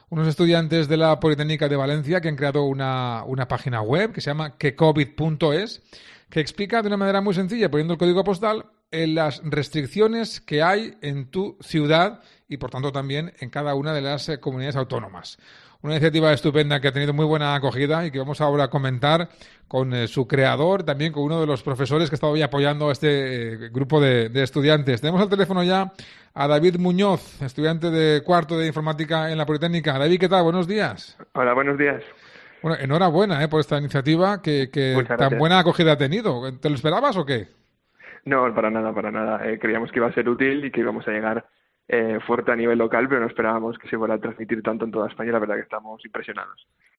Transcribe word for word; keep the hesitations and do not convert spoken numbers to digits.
unos estudiantes de la Politécnica de Valencia que han creado una, una página web que se llama que covid punto es, que explica de una manera muy sencilla, poniendo el código postal, en las restricciones que hay en tu ciudad y, por tanto, también en cada una de las eh, comunidades autónomas. Una iniciativa estupenda que ha tenido muy buena acogida y que vamos ahora a comentar con eh, su creador, también con uno de los profesores que ha estado hoy apoyando a este eh, grupo de, de estudiantes. Tenemos al teléfono ya a David Muñoz, estudiante de cuarto de informática en la Politécnica. David, ¿qué tal? Buenos días. Hola, buenos días. Bueno, enhorabuena eh, por esta iniciativa que, que Muchas tan gracias. buena acogida ha tenido. ¿Te lo esperabas o qué? No, para nada, para nada. Eh, creíamos que iba a ser útil y que íbamos a llegar eh, fuerte a nivel local, pero no esperábamos que se fuera a transmitir tanto en toda España. La verdad que estamos impresionados.